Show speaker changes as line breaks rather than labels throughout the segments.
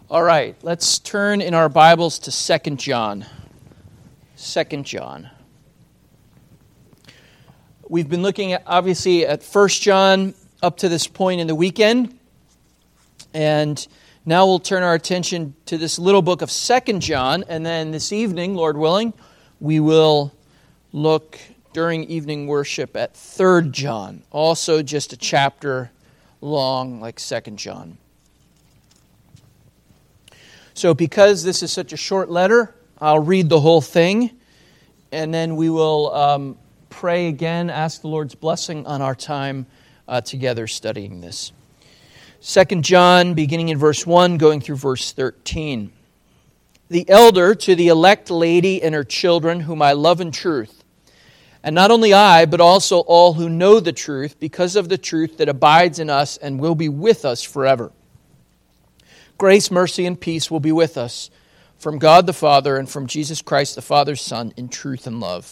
All right, let's turn in our Bibles to 2 John. 2 John. We've been looking at, obviously, at 1 John up to this point in the weekend. And now we'll turn our attention to this little book of 2 John. And then this evening, Lord willing, we will look during evening worship at 3 John. Also just a chapter long like 2 John. So because this is such a short letter, I'll read the whole thing, and then we will pray again, ask the Lord's blessing on our time together studying this. 2 John, beginning in verse 1, going through verse 13. The elder to the elect lady and her children, whom I love in truth, and not only I, but also all who know the truth, because of the truth that abides in us and will be with us forever. Grace, mercy, and peace will be with us from God the Father and from Jesus Christ the Father's Son in truth and love.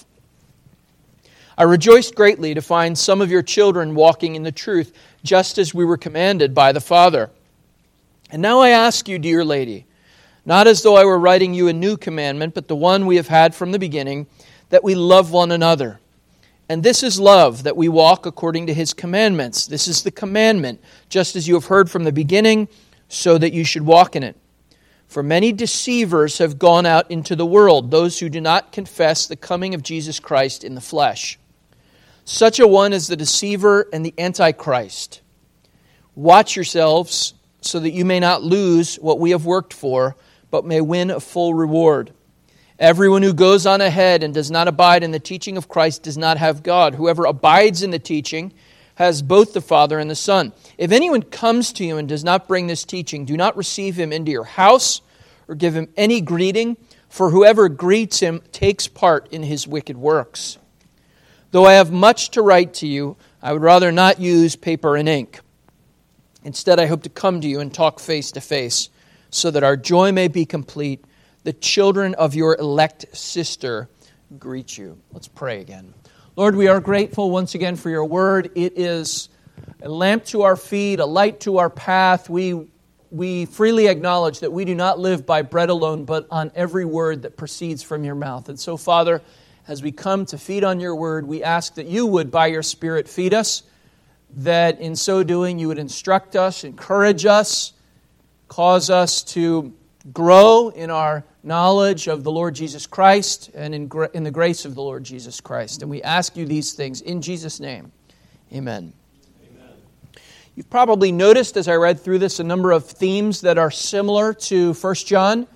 I rejoiced greatly to find some of your children walking in the truth, just as we were commanded by the Father. And now I ask you, dear lady, not as though I were writing you a new commandment, but the one we have had from the beginning, that we love one another. And this is love, that we walk according to His commandments. This is the commandment, just as you have heard from the beginning, so that you should walk in it. For many deceivers have gone out into the world, those who do not confess the coming of Jesus Christ in the flesh. Such a one is the deceiver and the antichrist. Watch yourselves so that you may not lose what we have worked for, but may win a full reward. Everyone who goes on ahead and does not abide in the teaching of Christ does not have God. Whoever abides in the teaching has both the Father and the Son. If anyone comes to you and does not bring this teaching, do not receive him into your house or give him any greeting, for whoever greets him takes part in his wicked works. Though I have much to write to you, I would rather not use paper and ink. Instead, I hope to come to you and talk face to face, so that our joy may be complete. The children of your elect sister greet you. Let's pray again. Lord, we are grateful once again for your word. It is a lamp to our feet, a light to our path. We freely acknowledge that we do not live by bread alone, but on every word that proceeds from your mouth. And so, Father, as we come to feed on your word, we ask that you would, by your Spirit, feed us, that in so doing you would instruct us, encourage us, cause us to grow in our knowledge of the Lord Jesus Christ and in the grace of the Lord Jesus Christ. And we ask you these things in Jesus' name. Amen. Amen. You've probably noticed as I read through this a number of themes that are similar to 1 John.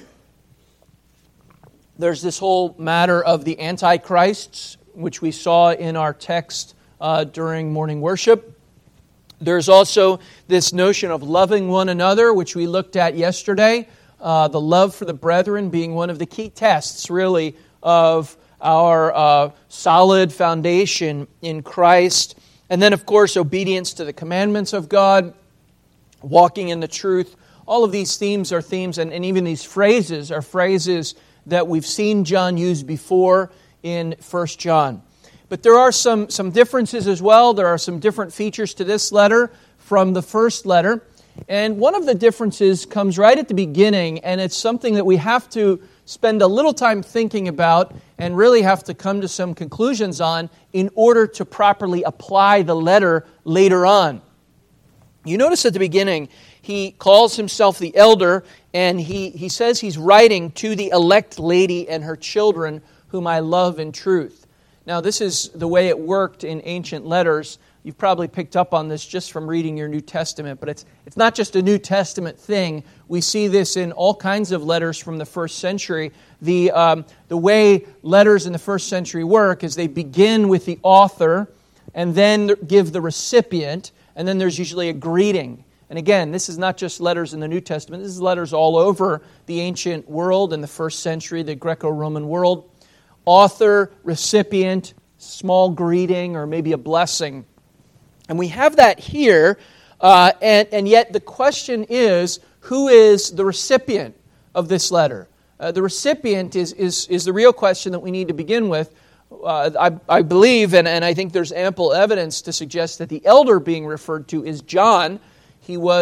There's this whole matter of the antichrists, which we saw in our text during morning worship. There's also this notion of loving one another, which we looked at yesterday. The love for the brethren being one of the key tests, really, of our solid foundation in Christ. And then, of course, obedience to the commandments of God, walking in the truth. All of these themes are themes, and even these phrases are phrases that we've seen John use before in 1 John. But there are some differences as well. There are some different features to this letter from the first letter. And one of the differences comes right at the beginning, and it's something that we have to spend a little time thinking about and really have to come to some conclusions on in order to properly apply the letter later on. You notice at the beginning, he calls himself the elder, and he says he's writing to the elect lady and her children, whom I love in truth. Now, this is the way it worked in ancient letters. You've probably picked up on this just from reading your New Testament, but it's not just a New Testament thing. We see this in all kinds of letters from the first century. The way letters in the first century work is they begin with the author and then give the recipient, and then there's usually a greeting. And again, this is not just letters in the New Testament. This is letters all over the ancient world in the first century, the Greco-Roman world. Author, recipient, small greeting, or maybe a blessing. And we have that here, and yet the question is, who is the recipient of this letter? The recipient is the real question that we need to begin with. I believe, and I think there's ample evidence to suggest that the elder being referred to is John. He was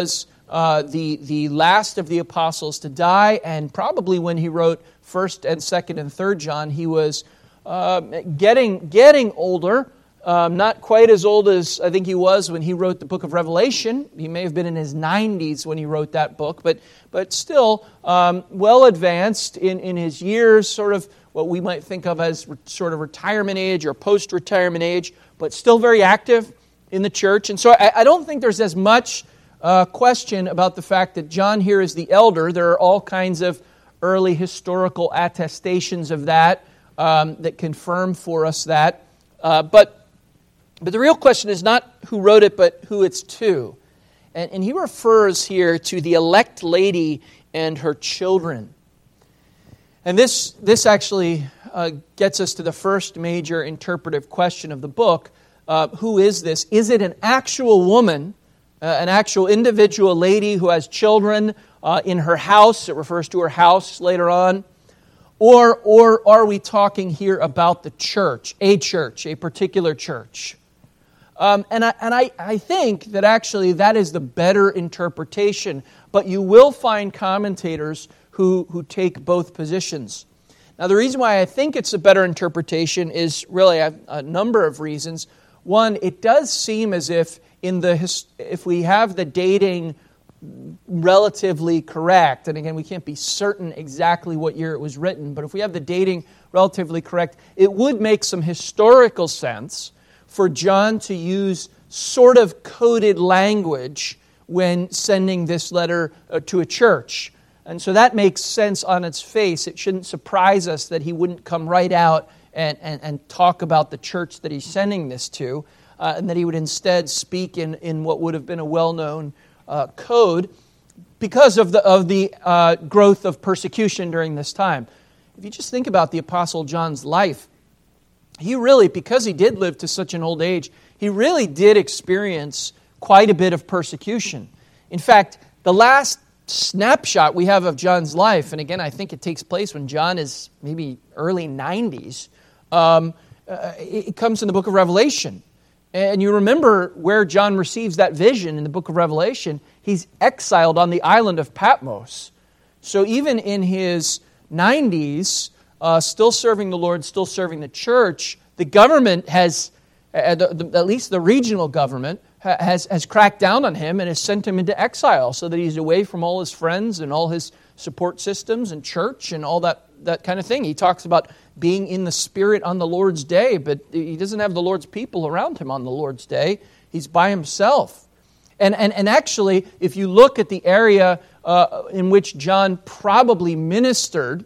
the last of the apostles to die, and probably when he wrote 1st and 2nd and 3rd John, he was getting older. Not quite as old as I think he was when he wrote the book of Revelation. He may have been in his 90s when he wrote that book, but still well advanced in his years, sort of what we might think of as sort of retirement age or post-retirement age, but still very active in the church. And so I don't think there's as much question about the fact that John here is the elder. There are all kinds of early historical attestations of that that confirm for us that. But the real question is not who wrote it, but who it's to. And he refers here to the elect lady and her children. And this actually gets us to the first major interpretive question of the book. Who is this? Is it an actual woman, an actual individual lady who has children in her house? It refers to her house later on. Or are we talking here about the church, a particular church? And I think that actually that is the better interpretation, but you will find commentators who take both positions. Now, the reason why I think it's a better interpretation is really a number of reasons. One, it does seem as if if we have the dating relatively correct, and again, we can't be certain exactly what year it was written, but if we have the dating relatively correct, it would make some historical sense for John to use sort of coded language when sending this letter to a church. And so that makes sense on its face. It shouldn't surprise us that he wouldn't come right out and talk about the church that he's sending this to, and that he would instead speak in what would have been a well-known code because of the growth of persecution during this time. If you just think about the Apostle John's life, he really, because he did live to such an old age, he really did experience quite a bit of persecution. In fact, the last snapshot we have of John's life, and again, I think it takes place when John is maybe early 90s, it comes in the book of Revelation. And you remember where John receives that vision in the book of Revelation. He's exiled on the island of Patmos. So even in his 90s, still serving the Lord, still serving the church, the government has, at least the regional government, has cracked down on him and has sent him into exile so that he's away from all his friends and all his support systems and church and all that kind of thing. He talks about being in the Spirit on the Lord's day, but he doesn't have the Lord's people around him on the Lord's day. He's by himself. And actually, if you look at the area in which John probably ministered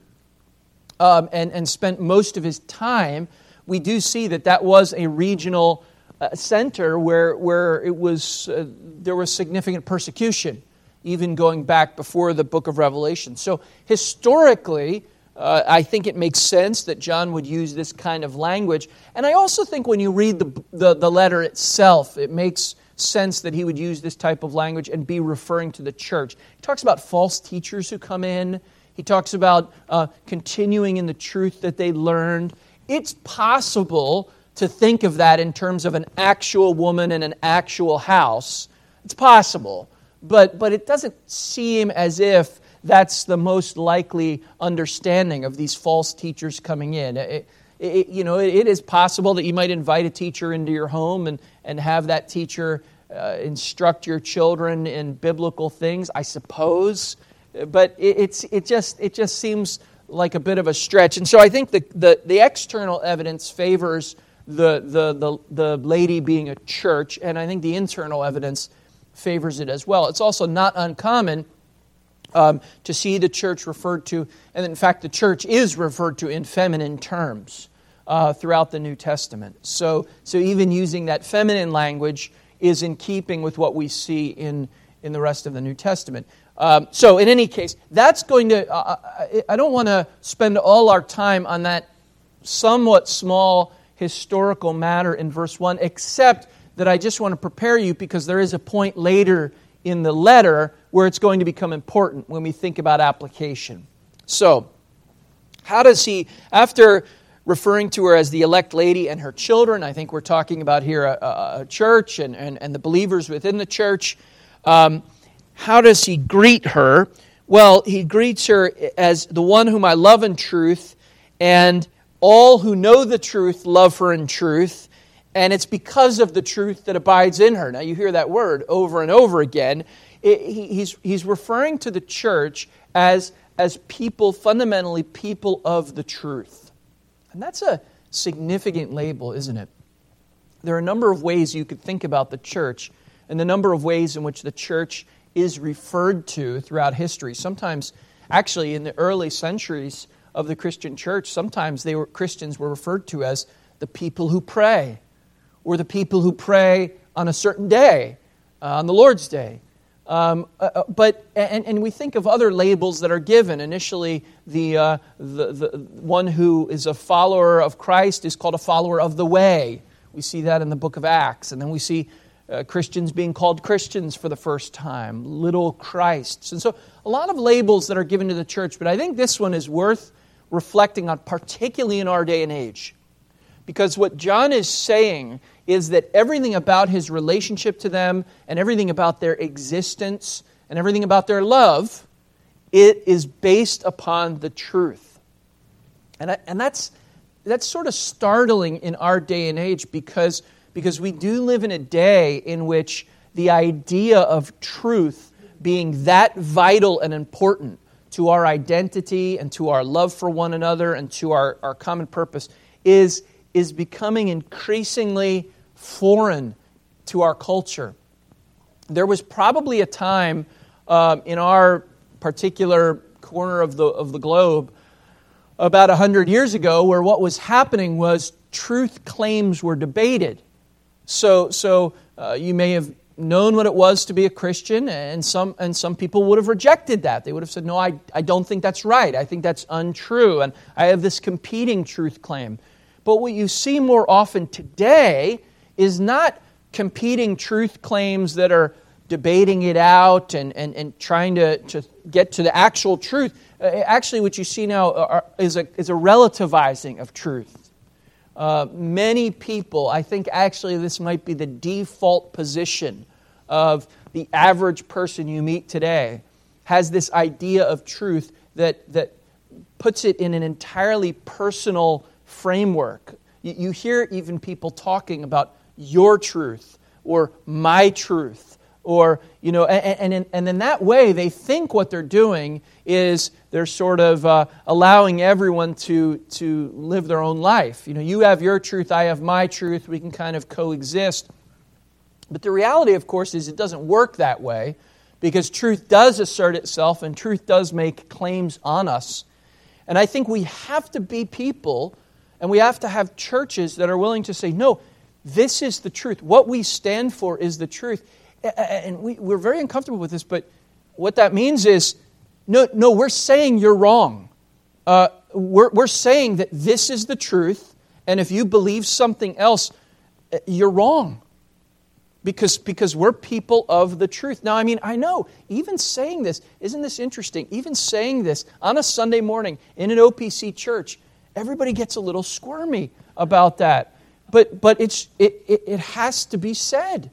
and spent most of his time, we do see that was a regional center where it was there was significant persecution, even going back before the book of Revelation. So historically, I think it makes sense that John would use this kind of language. And I also think when you read the letter itself, it makes sense that he would use this type of language and be referring to the church. He talks about false teachers who come in. He talks about continuing in the truth that they learned. It's possible to think of that in terms of an actual woman in an actual house. It's possible. But it doesn't seem as if that's the most likely understanding of these false teachers coming in. It is possible that you might invite a teacher into your home and have that teacher instruct your children in biblical things, I suppose. But it just seems like a bit of a stretch. And so I think the external evidence favors the lady being a church, and I think the internal evidence favors it as well. It's also not uncommon to see the church referred to, and in fact the church is referred to in feminine terms throughout the New Testament. So even using that feminine language is in keeping with what we see in the rest of the New Testament. So in any case, that's going to, I don't want to spend all our time on that somewhat small historical matter in verse 1, except that I just want to prepare you because there is a point later in the letter where it's going to become important when we think about application. So, how does he, after referring to her as the elect lady and her children, I think we're talking about here a church and the believers within the church, how does he greet her? Well, he greets her as the one whom I love in truth, and all who know the truth love her in truth, and it's because of the truth that abides in her. Now, you hear that word over and over again. He's referring to the church as people, fundamentally people of the truth. And that's a significant label, isn't it? There are a number of ways you could think about the church, and the number of ways in which the church is referred to throughout history. Sometimes, actually, in the early centuries of the Christian church, sometimes Christians were referred to as the people who pray, or the people who pray on a certain day, on the Lord's Day. But we think of other labels that are given. Initially, the one who is a follower of Christ is called a follower of the way. We see that in the book of Acts. And then we see Christians being called Christians for the first time, little Christs. And so a lot of labels that are given to the church, but I think this one is worth reflecting on, particularly in our day and age. Because what John is saying is that everything about his relationship to them and everything about their existence and everything about their love, it is based upon the truth. And that's sort of startling in our day and age because we do live in a day in which the idea of truth being that vital and important to our identity and to our love for one another and to our common purpose is becoming increasingly foreign to our culture. There was probably a time in our particular corner of the globe about 100 years ago where what was happening was truth claims were debated. So you may have known what it was to be a Christian, and some people would have rejected that. They would have said, no, I don't think that's right. I think that's untrue, and I have this competing truth claim. But what you see more often today is not competing truth claims that are debating it out and trying to get to the actual truth. Actually, what you see now is a relativizing of truth. Many people, I think actually this might be the default position of the average person you meet today, has this idea of truth that puts it in an entirely personal framework. You hear even people talking about your truth or my truth, or and in that way they think what they're doing is they're sort of allowing everyone to live their own life. You have your truth, I have my truth. We can kind of coexist. But the reality, of course, is it doesn't work that way, because truth does assert itself and truth does make claims on us. And I think we have to be people, and we have to have churches that are willing to say, no, this is the truth. What we stand for is the truth. And we're very uncomfortable with this, but what that means is, no, we're saying you're wrong. We're saying that this is the truth, and if you believe something else, you're wrong. Because we're people of the truth. Now, I know, even saying this, isn't this interesting? Even saying this on a Sunday morning in an OPC church, everybody gets a little squirmy about that. But it has to be said.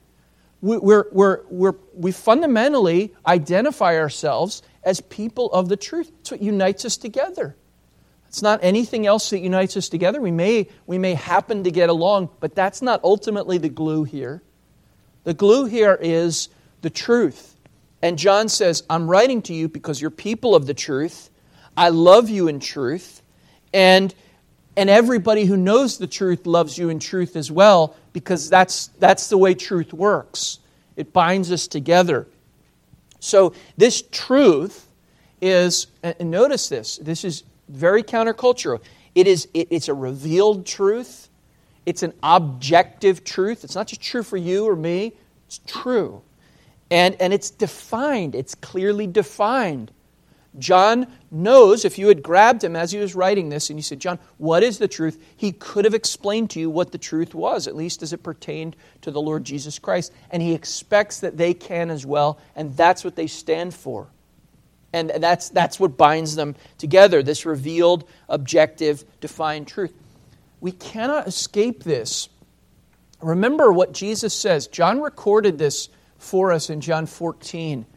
We fundamentally identify ourselves as people of the truth. It's what unites us together. It's not anything else that unites us together. We may happen to get along, but that's not ultimately the glue here. The glue here is the truth. And John says, I'm writing to you because you're people of the truth. I love you in truth. And everybody who knows the truth loves you in truth as well, because that's the way truth works. It binds us together. So this truth is, and notice this is very countercultural. It's a revealed truth. It's an objective truth. It's not just true for you or me. It's true. And it's defined. It's clearly defined. John knows, if you had grabbed him as he was writing this and you said, John, what is the truth? He could have explained to you what the truth was, at least as it pertained to the Lord Jesus Christ. And he expects that they can as well, and that's what they stand for. And that's what binds them together, this revealed, objective, defined truth. We cannot escape this. Remember what Jesus says. John recorded this for us in John 14.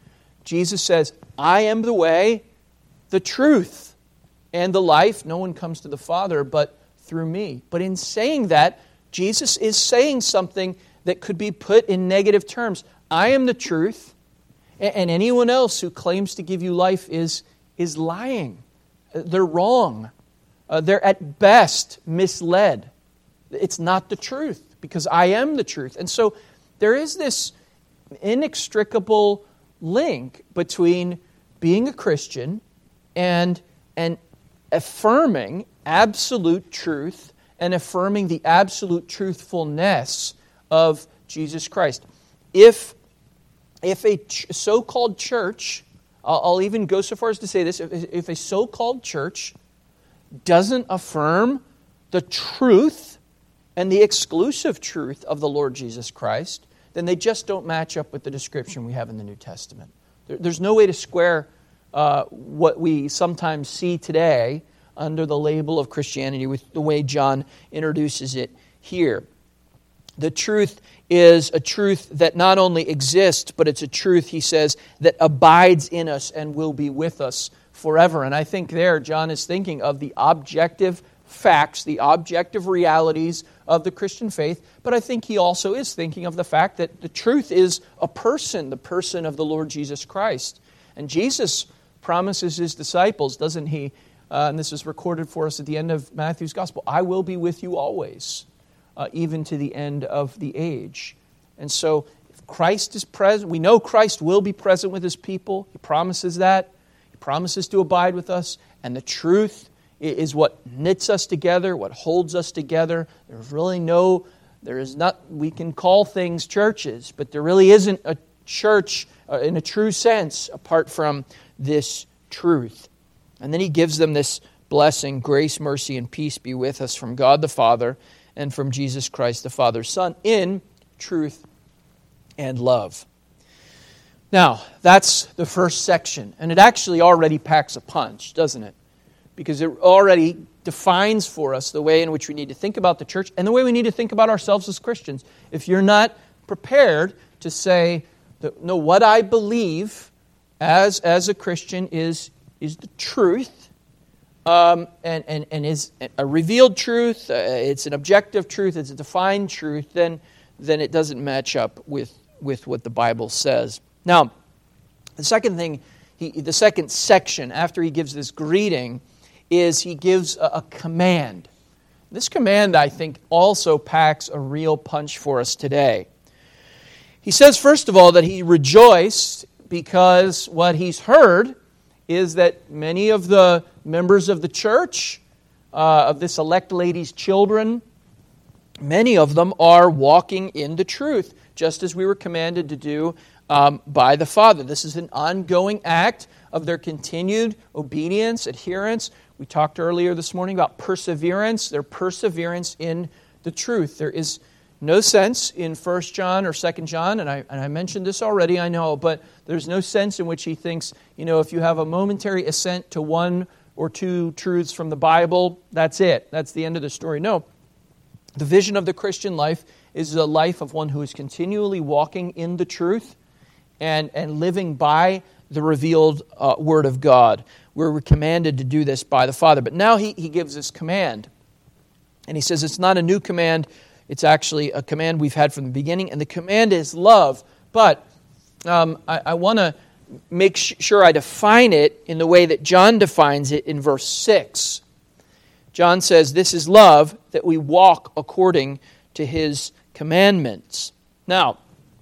Jesus says, I am the way, the truth, and the life. No one comes to the Father but through me. But in saying that, Jesus is saying something that could be put in negative terms. I am the truth, and anyone else who claims to give you life is lying. They're wrong. They're at best misled. It's not the truth, because I am the truth. And so there is this inextricable link between being a Christian and affirming absolute truth and affirming the absolute truthfulness of Jesus Christ. If a so-called church, I'll even go so far as to say this, if a so-called church doesn't affirm the truth and the exclusive truth of the Lord Jesus Christ, then they just don't match up with the description we have in the New Testament. There's no way to square what we sometimes see today under the label of Christianity with the way John introduces it here. The truth is a truth that not only exists, but it's a truth, he says, that abides in us and will be with us forever. And I think there John is thinking of the objective facts, the objective realities of the Christian faith, but I think he also is thinking of the fact that the truth is a person, the person of the Lord Jesus Christ. And Jesus promises his disciples, doesn't he? And this is recorded for us at the end of Matthew's Gospel, I will be with you always, even to the end of the age. And so if Christ is present, we know Christ will be present with his people. He promises that. He promises to abide with us. And the truth is what knits us together, what holds us together. We can call things churches, but there really isn't a church in a true sense apart from this truth. And then he gives them this blessing, grace, mercy, and peace be with us from God the Father and from Jesus Christ the Father's Son in truth and love. Now, that's the first section, and it actually already packs a punch, doesn't it? Because it already defines for us the way in which we need to think about the church and the way we need to think about ourselves as Christians. If you're not prepared to say, no, what I believe as a Christian is the truth, and is a revealed truth, it's an objective truth, it's a defined truth, then it doesn't match up with what the Bible says. Now, the second section, after he gives this greeting, is he gives a command. This command, I think, also packs a real punch for us today. He says, first of all, that he rejoiced because what he's heard is that many of the members of the church, of this elect lady's children, many of them are walking in the truth, just as we were commanded to do by the Father. This is an ongoing act of their continued obedience, adherence. We talked earlier this morning about perseverance, their perseverance in the truth. There is no sense in 1 John or 2 John, and I mentioned this already, I know, but there's no sense in which he thinks, if you have a momentary assent to one or two truths from the Bible, that's it. That's the end of the story. No. The vision of the Christian life is the life of one who is continually walking in the truth and living by the revealed Word of God. We're commanded to do this by the Father. But now he gives this command. And he says it's not a new command. It's actually a command we've had from the beginning. And the command is love. But I want to make sure I define it in the way that John defines it in verse 6. John says, this is love, that we walk according to his commandments. Now,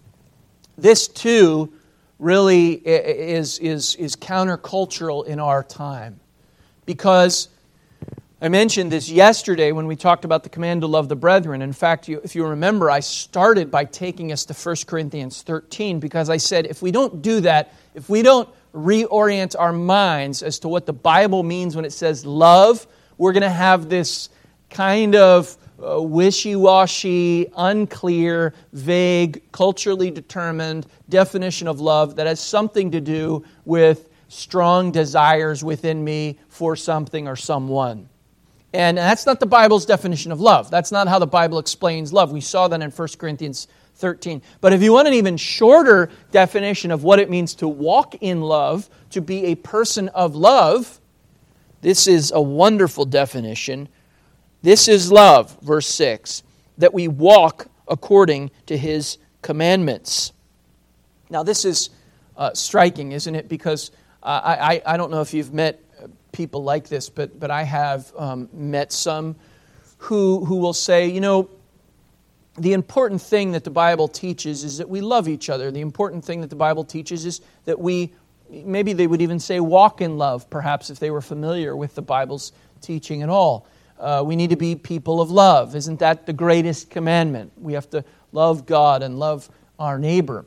this too really is countercultural in our time. Because I mentioned this yesterday when we talked about the command to love the brethren. In fact, if you remember, I started by taking us to 1 Corinthians 13 because I said if we don't do that, if we don't reorient our minds as to what the Bible means when it says love, we're going to have this kind of wishy-washy, unclear, vague, culturally determined definition of love that has something to do with strong desires within me for something or someone. And that's not the Bible's definition of love. That's not how the Bible explains love. We saw that in 1 Corinthians 13. But if you want an even shorter definition of what it means to walk in love, to be a person of love, this is a wonderful definition. This is love, verse 6, that we walk according to His commandments. Now this is striking, isn't it? Because I don't know if you've met people like this, but I have met some who will say, you know, the important thing that the Bible teaches is that we love each other. The important thing that the Bible teaches is that we, maybe they would even say walk in love, perhaps if they were familiar with the Bible's teaching at all. We need to be people of love. Isn't that the greatest commandment? We have to love God and love our neighbor.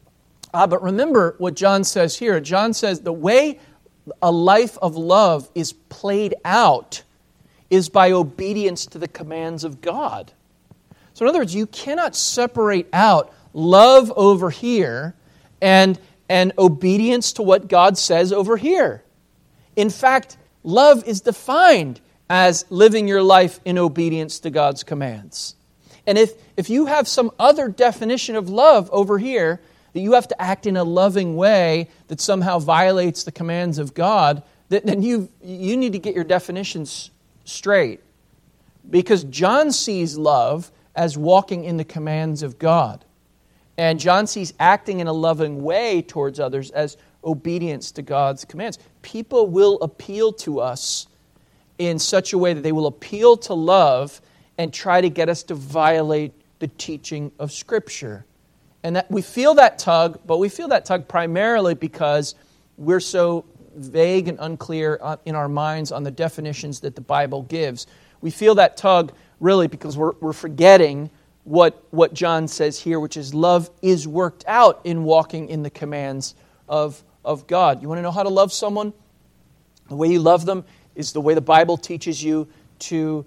But remember what John says here. John says the way a life of love is played out is by obedience to the commands of God. So in other words, you cannot separate out love over here and obedience to what God says over here. In fact, love is defined as living your life in obedience to God's commands. And if you have some other definition of love over here, that you have to act in a loving way that somehow violates the commands of God, then you need to get your definitions straight. Because John sees love as walking in the commands of God. And John sees acting in a loving way towards others as obedience to God's commands. People will appeal to us in such a way that they will appeal to love and try to get us to violate the teaching of Scripture. And that we feel that tug, but we feel that tug primarily because we're so vague and unclear in our minds on the definitions that the Bible gives. We feel that tug really because we're forgetting what John says here, which is love is worked out in walking in the commands of God. You want to know how to love someone? The way you love them is the way the Bible teaches you to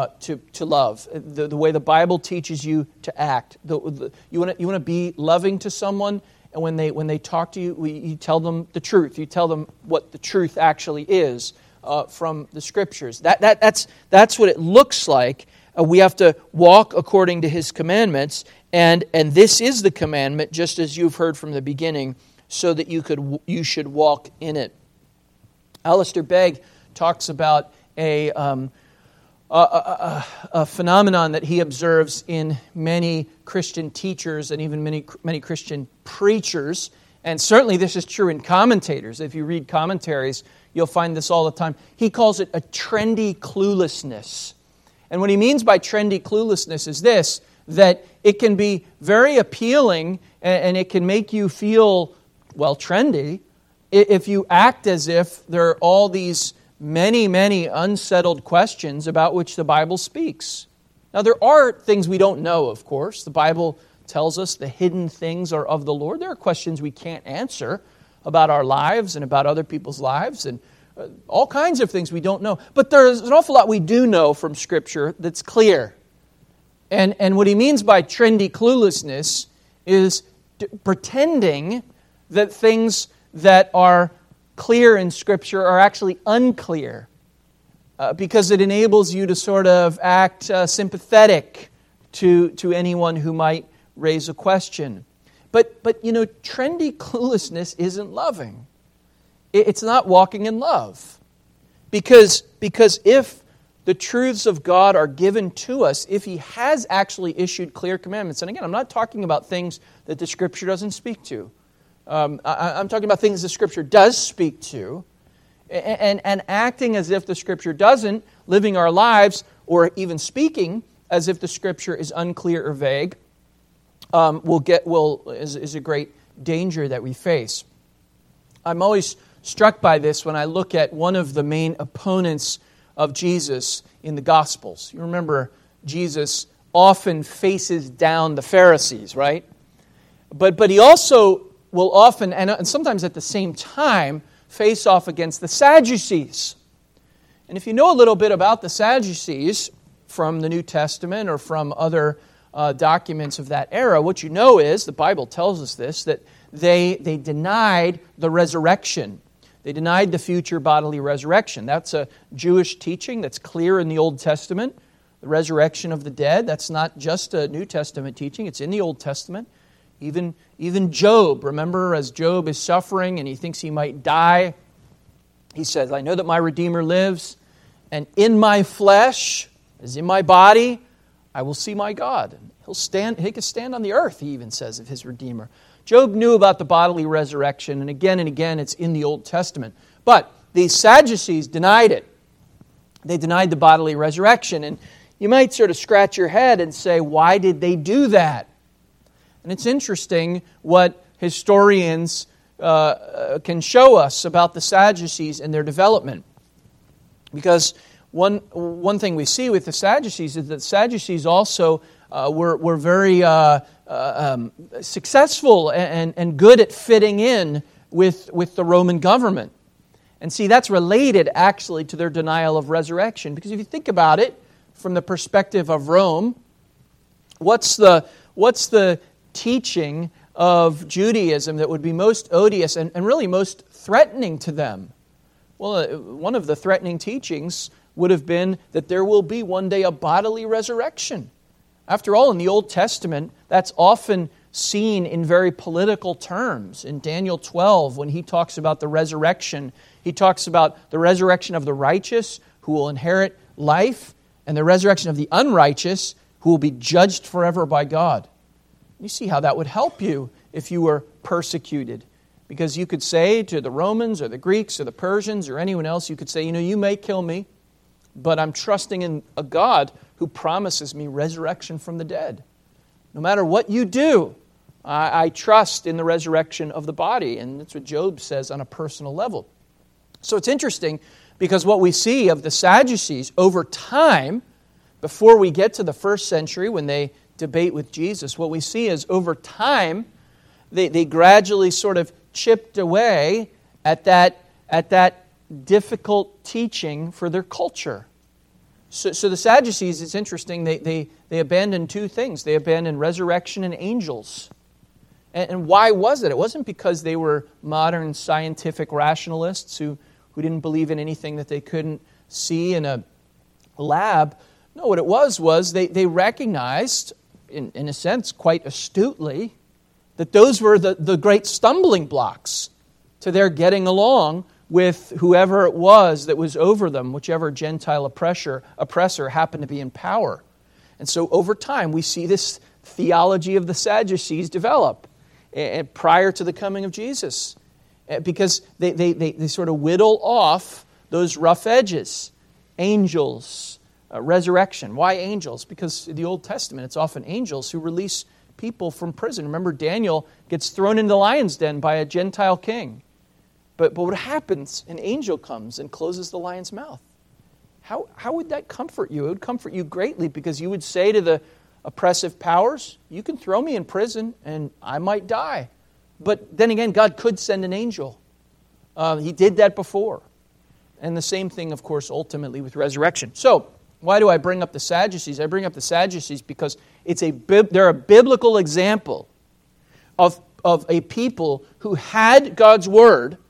love. The way the Bible teaches you to act. You want to be loving to someone, and when they talk to you, you tell them the truth. You tell them what the truth actually is from the Scriptures. That's what it looks like. We have to walk according to His commandments, and this is the commandment, just as you've heard from the beginning, so that you should walk in it. Alistair Begg talks about a phenomenon that he observes in many Christian teachers and even many Christian preachers. And certainly this is true in commentators. If you read commentaries, you'll find this all the time. He calls it a trendy cluelessness. And what he means by trendy cluelessness is this, that it can be very appealing and it can make you feel, well, trendy, if you act as if there are all these many unsettled questions about which the Bible speaks. Now, there are things we don't know, of course. The Bible tells us the hidden things are of the Lord. There are questions we can't answer about our lives and about other people's lives and all kinds of things we don't know. But there's an awful lot we do know from Scripture that's clear. And what he means by trendy cluelessness is pretending that things that are clear in Scripture are actually unclear because it enables you to sort of act sympathetic to anyone who might raise a question. But you know, trendy cluelessness isn't loving. It's not walking in love. Because if the truths of God are given to us, if He has actually issued clear commandments, and again, I'm not talking about things that the Scripture doesn't speak to. I'm talking about things the Scripture does speak to, and acting as if the Scripture doesn't, living our lives, or even speaking as if the Scripture is unclear or vague, is a great danger that we face. I'm always struck by this when I look at one of the main opponents of Jesus in the Gospels. You remember Jesus often faces down the Pharisees, right? But he also will often, and sometimes at the same time, face off against the Sadducees. And if you know a little bit about the Sadducees from the New Testament or from other documents of that era, what you know is, the Bible tells us this, that they denied the resurrection. They denied the future bodily resurrection. That's a Jewish teaching that's clear in the Old Testament. the resurrection of the dead. That's not just a New Testament teaching. It's in the Old Testament. Even Job, remember, as Job is suffering and he thinks he might die, he says, I know that my Redeemer lives, and in my flesh, as in my body, I will see my God. He can stand on the earth, he even says, of his Redeemer. Job knew about the bodily resurrection, and again, it's in the Old Testament. But the Sadducees denied it. They denied the bodily resurrection. And you might sort of scratch your head and say, why did they do that? And it's interesting what historians can show us about the Sadducees and their development. Because one thing we see with the Sadducees is that the Sadducees also were very successful and good at fitting in with the Roman government. And see, that's related actually to their denial of resurrection. Because if you think about it from the perspective of Rome, what's the teaching of Judaism that would be most odious and really most threatening to them? Well, one of the threatening teachings would have been that there will be one day a bodily resurrection. After all, in the Old Testament, that's often seen in very political terms. In Daniel 12, when he talks about the resurrection, he talks about the resurrection of the righteous who will inherit life and the resurrection of the unrighteous who will be judged forever by God. You see how that would help you if you were persecuted. Because you could say to the Romans or the Greeks or the Persians or anyone else, you could say, you may kill me, but I'm trusting in a God who promises me resurrection from the dead. No matter what you do, I trust in the resurrection of the body. And that's what Job says on a personal level. So it's interesting because what we see of the Sadducees over time, before we get to the first century when they debate with Jesus, what we see is over time, they gradually sort of chipped away at that difficult teaching for their culture. So the Sadducees, it's interesting, they abandoned two things. They abandoned resurrection and angels. And why was it? It wasn't because they were modern scientific rationalists who didn't believe in anything that they couldn't see in a lab. No, what it was they recognized, in a sense, quite astutely, that those were the great stumbling blocks to their getting along with whoever it was that was over them, whichever Gentile oppressor happened to be in power. And so over time, we see this theology of the Sadducees develop prior to the coming of Jesus. Because they sort of whittle off those rough edges. Angels, resurrection. Why angels? Because in the Old Testament, it's often angels who release people from prison. Remember, Daniel gets thrown into the lion's den by a Gentile king. But what happens? An angel comes and closes the lion's mouth. How would that comfort you? It would comfort you greatly because you would say to the oppressive powers, you can throw me in prison and I might die. But then again, God could send an angel. He did that before. And the same thing, of course, ultimately with resurrection. So, why do I bring up the Sadducees? I bring up the Sadducees because they're a biblical example of a people who had God's Word,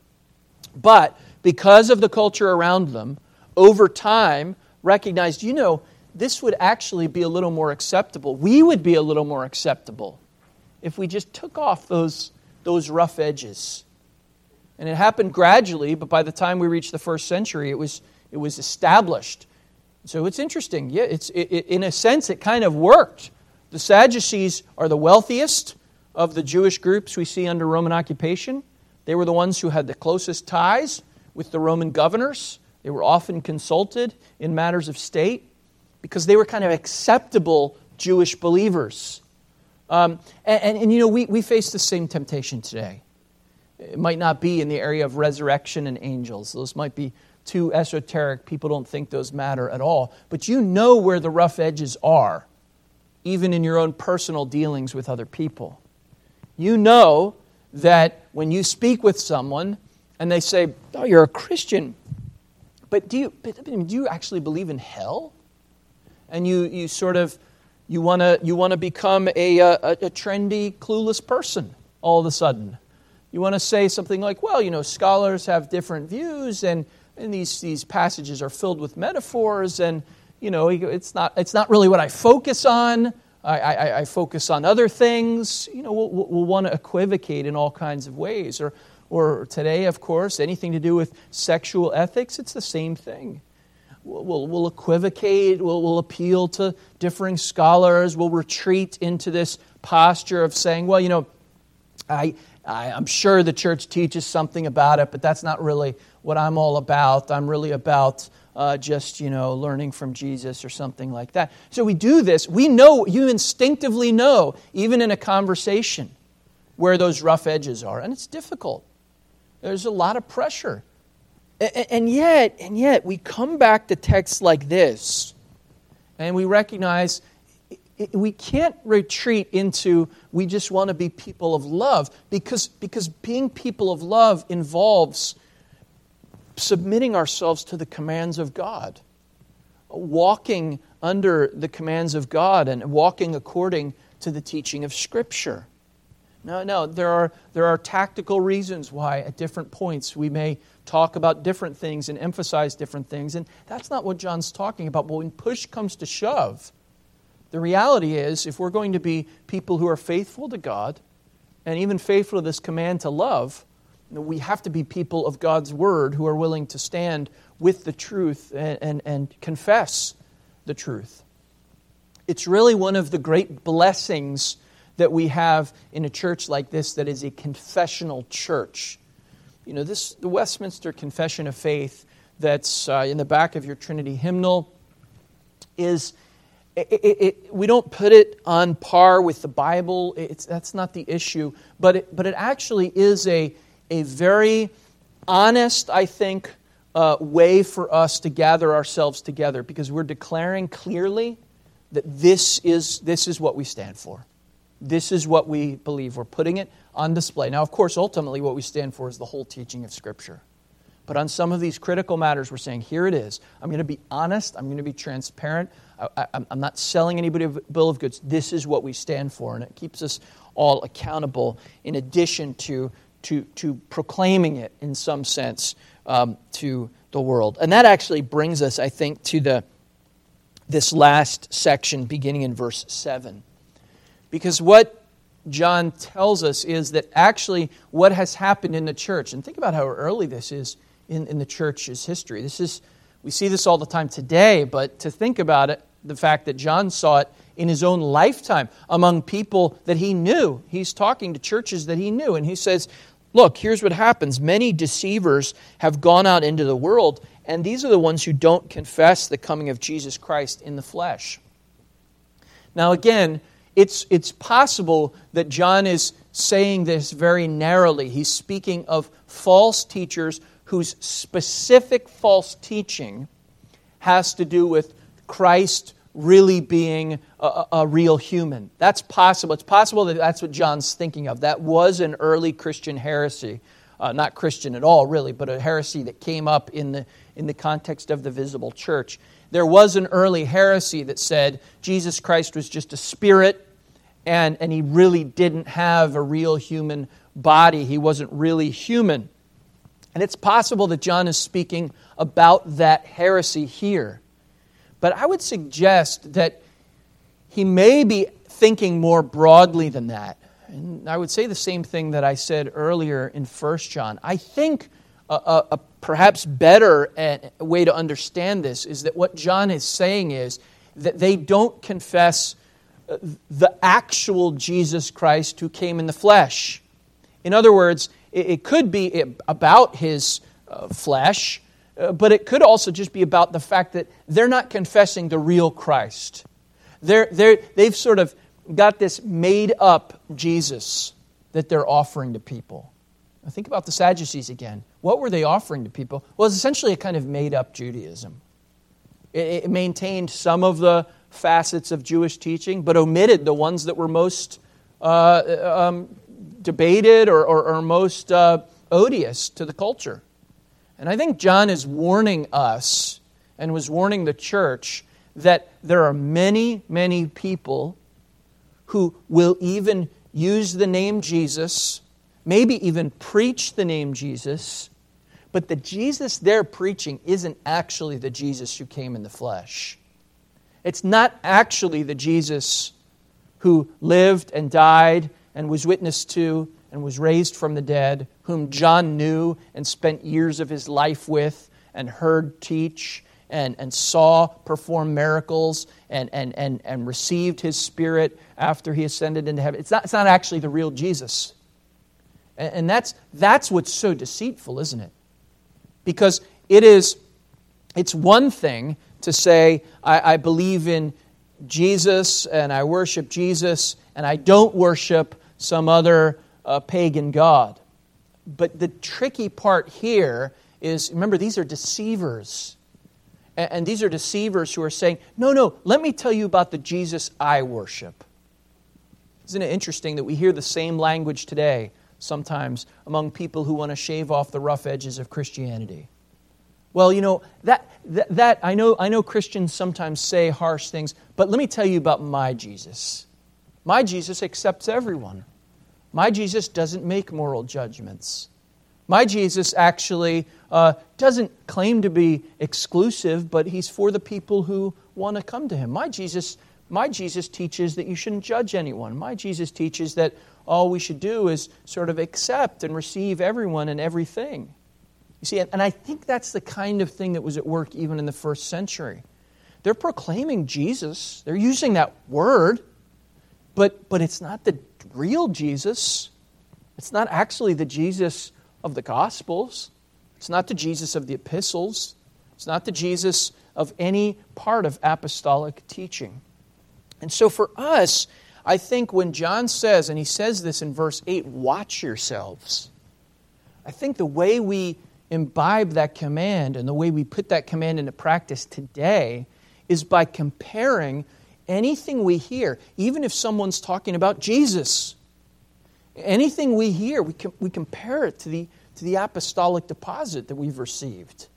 but because of the culture around them, over time, recognized, this would actually be a little more acceptable. We would be a little more acceptable if we just took off those rough edges. And it happened gradually, but by the time we reached the first century, it was established. So it's interesting. Yeah, in a sense, it kind of worked. The Sadducees are the wealthiest of the Jewish groups we see under Roman occupation. They were the ones who had the closest ties with the Roman governors. They were often consulted in matters of state because they were kind of acceptable Jewish believers. We face the same temptation today. It might not be in the area of resurrection and angels. Those might be too esoteric. People don't think those matter at all. But you know where the rough edges are, even in your own personal dealings with other people. You know that when you speak with someone and they say, "Oh, you're a Christian, but do you actually believe in hell?" And you want to become a trendy, clueless person all of a sudden. You want to say something like, "Well, scholars have different views, and these passages are filled with metaphors, and it's not really what I focus on. I focus on other things. We'll want to equivocate in all kinds of ways. Or today, of course, anything to do with sexual ethics, it's the same thing. We'll equivocate, we'll appeal to differing scholars, we'll retreat into this posture of saying, well, I'm sure the church teaches something about it, but that's not really what I'm all about. I'm really about just learning from Jesus or something like that. So we do this. We know, you instinctively know, even in a conversation, where those rough edges are. And it's difficult. There's a lot of pressure. And yet, we come back to texts like this, and we recognize we can't retreat into we just want to be people of love, because being people of love involves submitting ourselves to the commands of God, walking under the commands of God and walking according to the teaching of Scripture. No, there are tactical reasons why at different points we may talk about different things and emphasize different things, and that's not what John's talking about. But when push comes to shove, the reality is, if we're going to be people who are faithful to God and even faithful to this command to love, we have to be people of God's Word who are willing to stand with the truth and confess the truth. It's really one of the great blessings that we have in a church like this that is a confessional church. The Westminster Confession of Faith that's in the back of your Trinity hymnal is, we don't put it on par with the Bible. That's not the issue. But it actually is a very honest, I think, way for us to gather ourselves together, because we're declaring clearly that this is what we stand for. This is what we believe. We're putting it on display. Now, of course, ultimately what we stand for is the whole teaching of Scripture. But on some of these critical matters, we're saying, here it is. I'm going to be honest. I'm going to be transparent. I'm not selling anybody a bill of goods. This is what we stand for. And it keeps us all accountable, in addition to proclaiming it in some sense to the world. And that actually brings us, I think, to this last section beginning in verse 7. Because what John tells us is that actually what has happened in the church, and think about how early this is in the church's history. We see this all the time today, but to think about it, the fact that John saw it in his own lifetime among people that he knew. He's talking to churches that he knew, and he says, look, here's what happens. Many deceivers have gone out into the world, and these are the ones who don't confess the coming of Jesus Christ in the flesh. Now again, it's possible that John is saying this very narrowly. He's speaking of false teachers whose specific false teaching has to do with Christ really being a real human. That's possible. It's possible that that's what John's thinking of. That was an early Christian heresy. Not Christian at all, really, but a heresy that came up in the context of the visible church. There was an early heresy that said Jesus Christ was just a spirit, and he really didn't have a real human body. He wasn't really human. And it's possible that John is speaking about that heresy here. But I would suggest that he may be thinking more broadly than that. And I would say the same thing that I said earlier in 1 John. I think a perhaps better way to understand this is that what John is saying is that they don't confess the actual Jesus Christ who came in the flesh. In other words, it could be about his flesh, but it could also just be about the fact that they're not confessing the real Christ. They've sort of got this made-up Jesus that they're offering to people. Now think about the Sadducees again. What were they offering to people? Well, it's essentially a kind of made-up Judaism. It maintained some of the facets of Jewish teaching, but omitted the ones that were most debated or most odious to the culture. And I think John is warning us, and was warning the church, that there are many, many people who will even use the name Jesus, maybe even preach the name Jesus, but the Jesus they're preaching isn't actually the Jesus who came in the flesh. It's not actually the Jesus who lived and died and was witnessed to and was raised from the dead, whom John knew and spent years of his life with and heard teach and saw perform miracles and received his Spirit after he ascended into heaven. It's not actually the real Jesus. And that's what's so deceitful, isn't it? Because it's one thing to say, I believe in Jesus and I worship Jesus and I don't worship some other pagan god. But the tricky part here is, remember, these are deceivers. And these are deceivers who are saying, no, let me tell you about the Jesus I worship. Isn't it interesting that we hear the same language today sometimes among people who want to shave off the rough edges of Christianity? Well, that I know Christians sometimes say harsh things, but let me tell you about my Jesus. My Jesus accepts everyone. My Jesus doesn't make moral judgments. My Jesus actually doesn't claim to be exclusive, but He's for the people who want to come to Him. My Jesus teaches that you shouldn't judge anyone. My Jesus teaches that all we should do is sort of accept and receive everyone and everything. You see, and I think that's the kind of thing that was at work even in the first century. They're proclaiming Jesus. They're using that word, but it's not the real Jesus. It's not actually the Jesus of the Gospels. It's not the Jesus of the epistles. It's not the Jesus of any part of apostolic teaching. And so for us, I think when John says, and he says this in verse 8, watch yourselves, I think the way we imbibe that command and the way we put that command into practice today is by comparing anything we hear, even if someone's talking about Jesus. Anything we hear, we compare it to the apostolic deposit that we've received.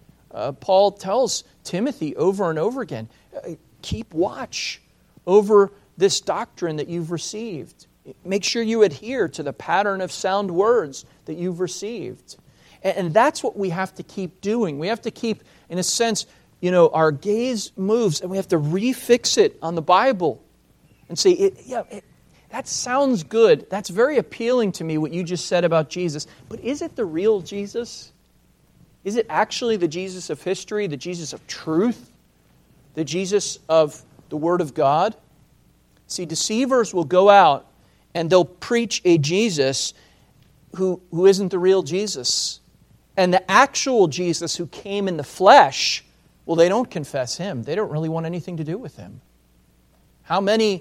Paul tells Timothy over and over again, keep watch over this doctrine that you've received. Make sure you adhere to the pattern of sound words that you've received. And that's what we have to keep doing. We have to keep, in a sense, our gaze moves and we have to refix it on the Bible and say, that sounds good. That's very appealing to me, what you just said about Jesus. But is it the real Jesus? Is it actually the Jesus of history, the Jesus of truth, the Jesus of the Word of God? See, deceivers will go out and they'll preach a Jesus who isn't the real Jesus. And the actual Jesus who came in the flesh, well, they don't confess Him. They don't really want anything to do with Him. How many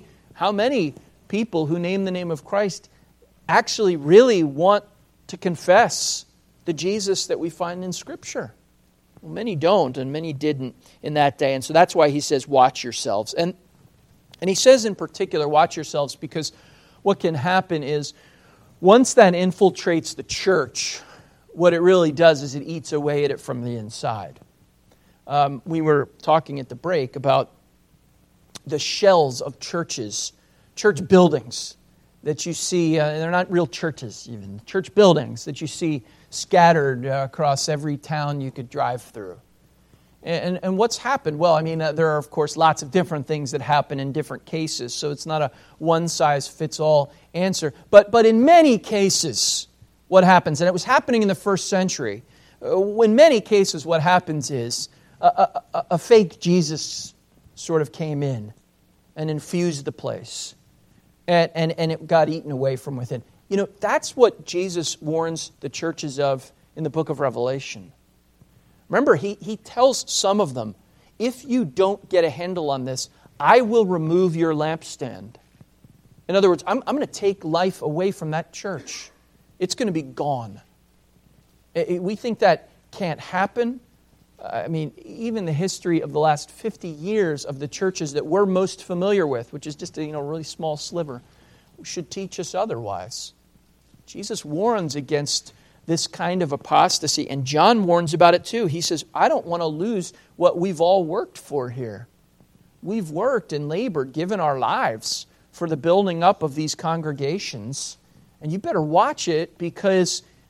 people who name the name of Christ actually really want to confess the Jesus that we find in Scripture? Well, many don't, and many didn't in that day. And so that's why he says, watch yourselves. And he says in particular, watch yourselves, because what can happen is once that infiltrates the church, what it really does is it eats away at it from the inside. We were talking at the break about the shells of churches, church buildings that you see. They're not real churches even. Church buildings that you see scattered across every town you could drive through. And what's happened? Well, there are, of course, lots of different things that happen in different cases, so it's not a one-size-fits-all answer. But in many cases, what happens, and it was happening in the first century, in many cases what happens is a fake Jesus sort of came in and infused the place, and it got eaten away from within. That's what Jesus warns the churches of in the book of Revelation. Remember, he tells some of them, if you don't get a handle on this, I will remove your lampstand. In other words, I'm going to take life away from that church. It's going to be gone. We think that can't happen. Even the history of the last 50 years of the churches that we're most familiar with, which is just a really small sliver, should teach us otherwise. Jesus warns against this kind of apostasy, and John warns about it too. He says, I don't want to lose what we've all worked for here. We've worked and labored, given our lives for the building up of these congregations, and you better watch it because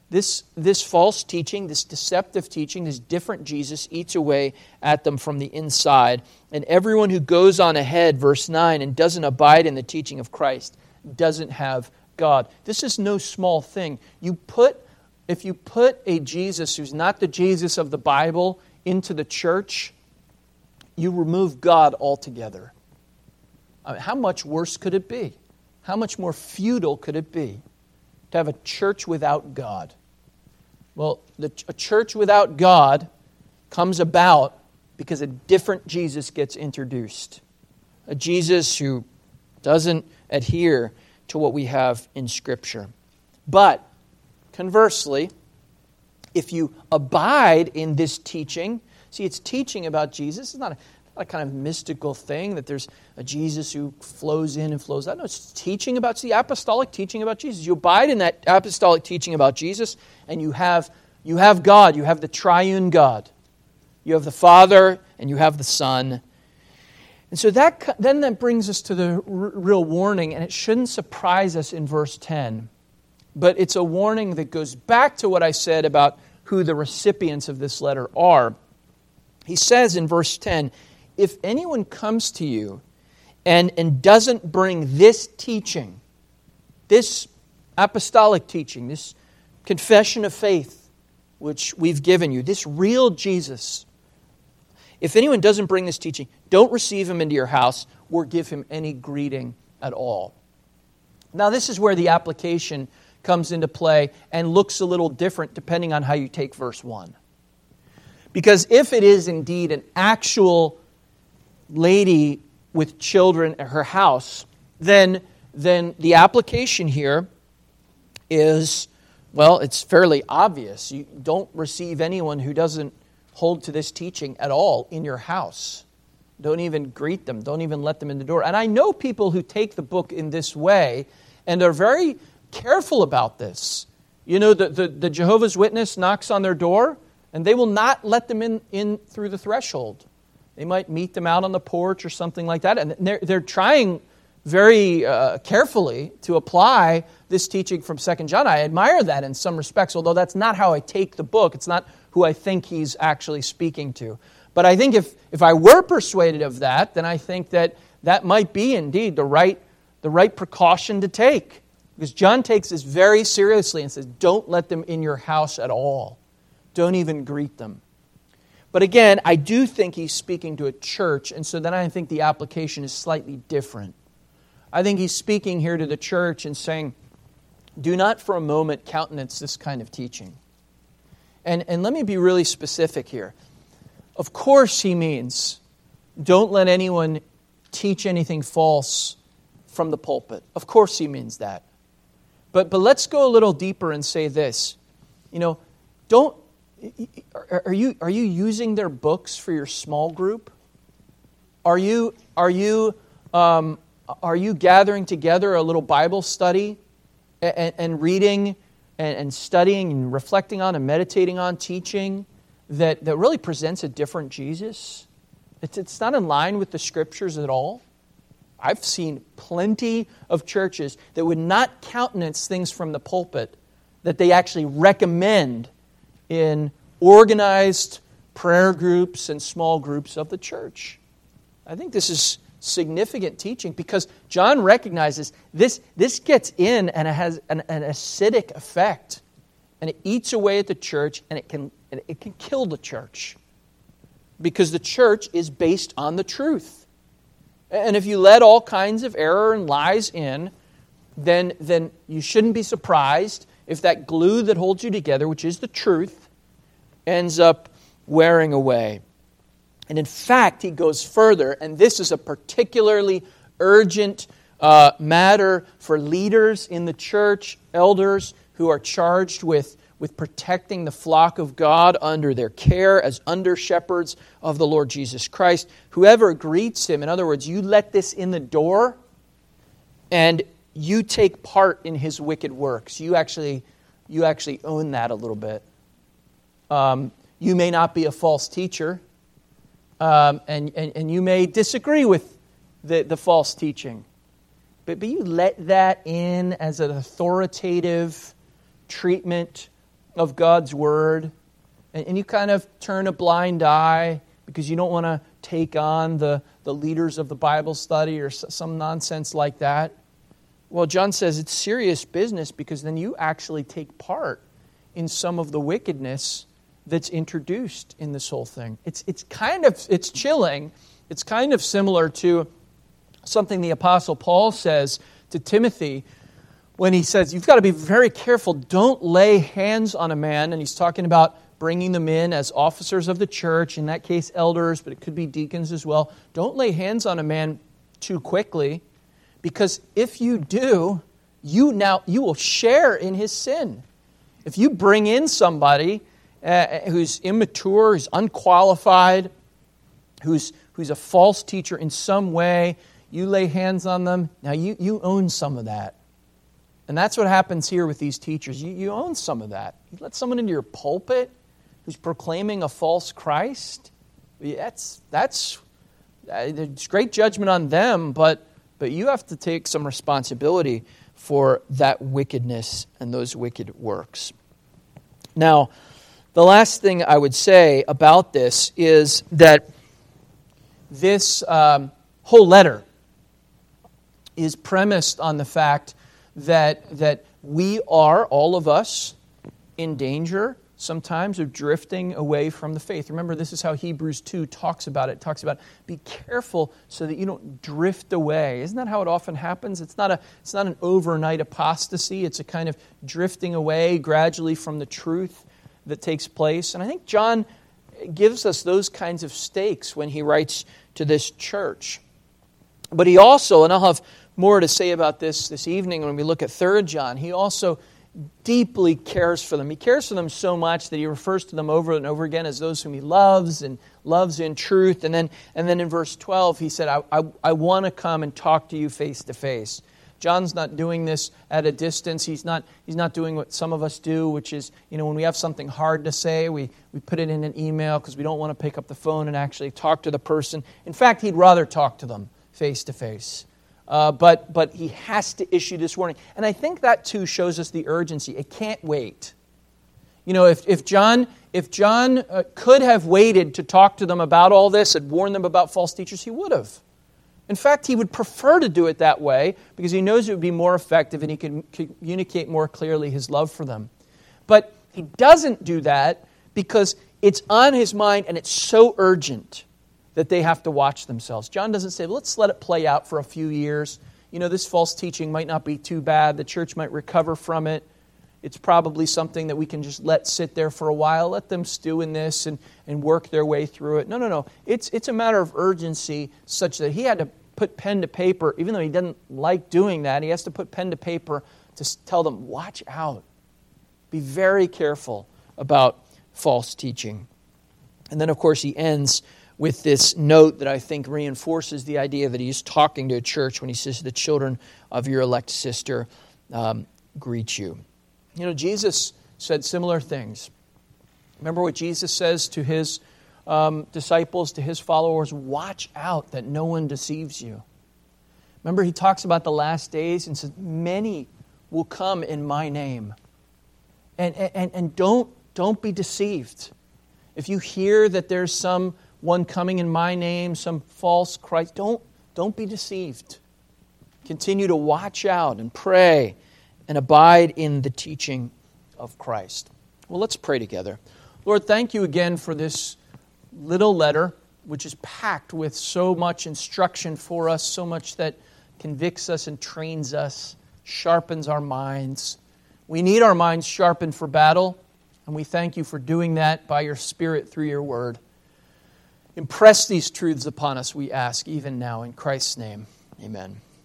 this false teaching, this deceptive teaching, this different Jesus eats away at them from the inside. And everyone who goes on ahead, verse 9, and doesn't abide in the teaching of Christ doesn't have God. This is no small thing. If you put a Jesus who's not the Jesus of the Bible into the church, you remove God altogether. How much worse could it be? How much more futile could it be to have a church without God? Well, a church without God comes about because a different Jesus gets introduced. A Jesus who doesn't adhere to what we have in Scripture. But, conversely, if you abide in this teaching, see, it's teaching about Jesus. It's not a kind of mystical thing that there's a Jesus who flows in and flows out. No, it's teaching about, the apostolic teaching about Jesus. You abide in that apostolic teaching about Jesus, and you have God. You have the triune God. You have the Father, and you have the Son. And so that brings us to the real warning, and it shouldn't surprise us in verse 10. But it's a warning that goes back to what I said about who the recipients of this letter are. He says in verse 10, if anyone comes to you and doesn't bring this teaching, this apostolic teaching, this confession of faith which we've given you, this real Jesus, if anyone doesn't bring this teaching, don't receive him into your house or give him any greeting at all. Now this is where the application comes into play and looks a little different depending on how you take verse 1. Because if it is indeed an actual lady with children at her house, then the application here is, well, it's fairly obvious. You don't receive anyone who doesn't hold to this teaching at all in your house. Don't even greet them. Don't even let them in the door. And I know people who take the book in this way and are very careful about this. You know, the Jehovah's Witness knocks on their door and they will not let them in through the threshold. They might meet them out on the porch or something like that. And they're trying very carefully to apply this teaching from 2 John. I admire that in some respects, although that's not how I take the book. It's not who I think he's actually speaking to. But I think if I were persuaded of that, then I think that might be indeed the right precaution to take. Because John takes this very seriously and says, don't let them in your house at all. Don't even greet them. But again, I do think he's speaking to a church, and so then I think the application is slightly different. I think he's speaking here to the church and saying, do not for a moment countenance this kind of teaching. And let me be really specific here. Of course he means, don't let anyone teach anything false from the pulpit. Of course he means that. But let's go a little deeper and say this. You know, are you using their books for your small group? Are you gathering together a little Bible study and reading and studying and reflecting on and meditating on teaching that really presents a different Jesus? It's not in line with the Scriptures at all. I've seen plenty of churches that would not countenance things from the pulpit that they actually recommend in organized prayer groups and small groups of the church. I think this is significant teaching because John recognizes this gets in and it has an acidic effect, and it eats away at the church, and it can kill the church because the church is based on the truth. And if you let all kinds of error and lies in, then you shouldn't be surprised if that glue that holds you together, which is the truth, ends up wearing away. And in fact, he goes further, and this is a particularly urgent matter for leaders in the church, elders who are charged with protecting the flock of God under their care as under-shepherds of the Lord Jesus Christ. Whoever greets him, in other words, you let this in the door, and you take part in his wicked works. You actually own that a little bit. You may not be a false teacher, and you may disagree with the false teaching, but you let that in as an authoritative treatment of God's Word, and you kind of turn a blind eye because you don't want to take on the leaders of the Bible study or some nonsense like that, well, John says it's serious business, because then you actually take part in some of the wickedness that's introduced in this whole thing. It's chilling. It's kind of similar to something the Apostle Paul says to Timothy when he says, you've got to be very careful. Don't lay hands on a man. And he's talking about bringing them in as officers of the church, in that case elders, but it could be deacons as well. Don't lay hands on a man too quickly, because if you do, you will share in his sin. If you bring in somebody who's immature, who's unqualified, who's a false teacher in some way, you lay hands on them, now you own some of that. And that's what happens here with these teachers. You own some of that. You let someone into your pulpit who's proclaiming a false Christ, that's great judgment on them, but you have to take some responsibility for that wickedness and those wicked works. Now, the last thing I would say about this is that this whole letter is premised on the fact that we are, all of us, in danger sometimes of drifting away from the faith. Remember, this is how Hebrews 2 talks about it. It talks about be careful so that you don't drift away. Isn't that how it often happens? It's not an overnight apostasy. It's a kind of drifting away gradually from the truth that takes place. And I think John gives us those kinds of stakes when he writes to this church. But he also, and I'll have more to say about this evening when we look at 3 John, he also deeply cares for them. He cares for them so much that he refers to them over and over again as those whom he loves and loves in truth. And then in verse 12, he said, I want to come and talk to you face to face. John's not doing this at a distance. He's not doing what some of us do, which is, when we have something hard to say, we put it in an email because we don't want to pick up the phone and actually talk to the person. In fact, he'd rather talk to them face to face. But he has to issue this warning. And I think that too shows us the urgency. It can't wait. If John could have waited to talk to them about all this and warn them about false teachers, he would have. In fact, he would prefer to do it that way because he knows it would be more effective and he can communicate more clearly his love for them. But he doesn't do that because it's on his mind and it's so urgent that they have to watch themselves. John doesn't say, let's let it play out for a few years. This false teaching might not be too bad. The church might recover from it. It's probably something that we can just let sit there for a while. Let them stew in this and work their way through it. No. It's a matter of urgency such that he had to put pen to paper, even though he doesn't like doing that. He has to put pen to paper to tell them, watch out. Be very careful about false teaching. And then, of course, he ends with this note that I think reinforces the idea that he's talking to a church when he says, the children of your elect sister greet you. Jesus said similar things. Remember what Jesus says to his disciples, to his followers, watch out that no one deceives you. Remember, he talks about the last days and says, many will come in my name. And don't be deceived. If you hear that there's someone coming in my name, some false Christ, don't be deceived. Continue to watch out and pray and abide in the teaching of Christ. Well, let's pray together. Lord, thank you again for this little letter, which is packed with so much instruction for us, so much that convicts us and trains us, sharpens our minds. We need our minds sharpened for battle, and we thank you for doing that by your Spirit through your word. Impress these truths upon us, we ask, even now, in Christ's name. Amen.